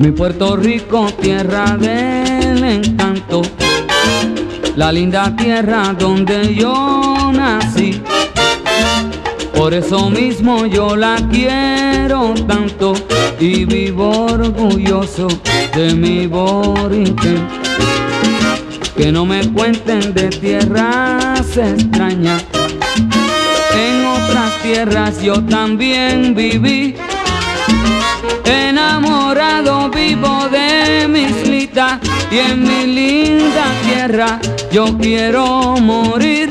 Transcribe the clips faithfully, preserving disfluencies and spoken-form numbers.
Mi Puerto Rico, tierra del encanto, la linda tierra donde yo nací. Por eso mismo yo la quiero tanto y vivo orgulloso de mi boriquén. Que no me cuenten de tierras extrañas, en otras tierras yo también viví. Enamorado vivo de mi islita y en mi linda tierra yo quiero morir.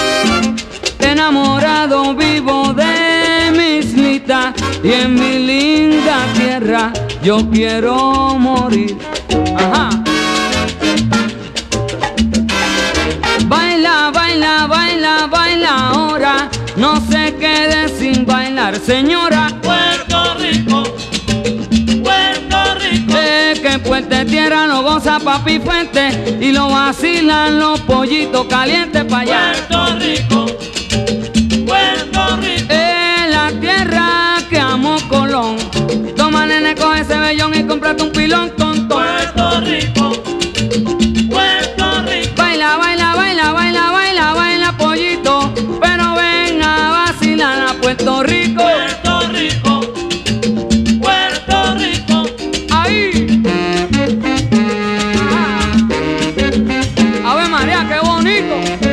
Enamorado vivo de mi islita y en mi linda tierra yo quiero morir. Ajá. Baila, baila, baila, baila ahora, no se quede sin bailar, señora. Puerto Rico, Puerto Rico. Eh, que Puerto Tierra lo goza papi fuente y lo vacilan los pollitos calientes pa' allá. Puerto Rico, Puerto Rico. Eh, la tierra que amó Colón. Toma nene, coge ese vellón y cómprate un pilón tonto. Puerto Rico, Puerto Rico. Baila, baila, baila, baila, baila, baila pollito, pero ven a vacilar a Puerto Rico. Puerto Rico, Puerto Rico. Ahí. Ah. Ave María, qué bonito.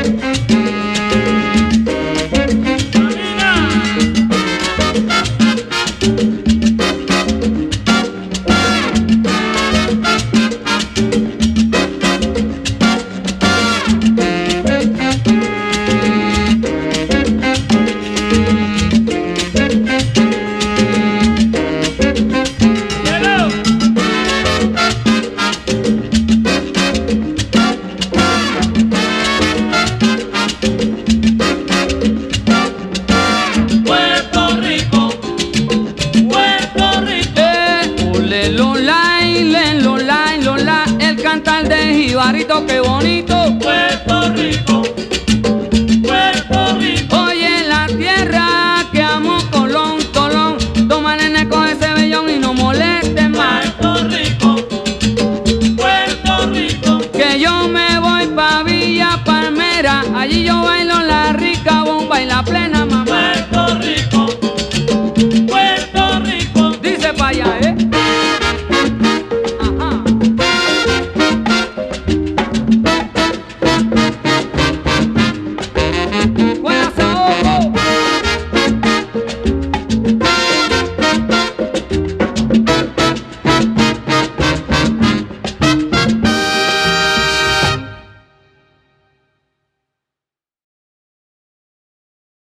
Jibarito, qué bonito. Puerto Rico, Puerto Rico. Oye, la tierra que amó Colón, Colón. Toma nene con ese vellón y no moleste más. Puerto Rico, Puerto Rico. Que yo me voy pa' Villa Palmera, allí yo bailo la rica bomba y la plena mamá. Puerto Rico, Puerto Rico. Dice pa' allá, ¿eh?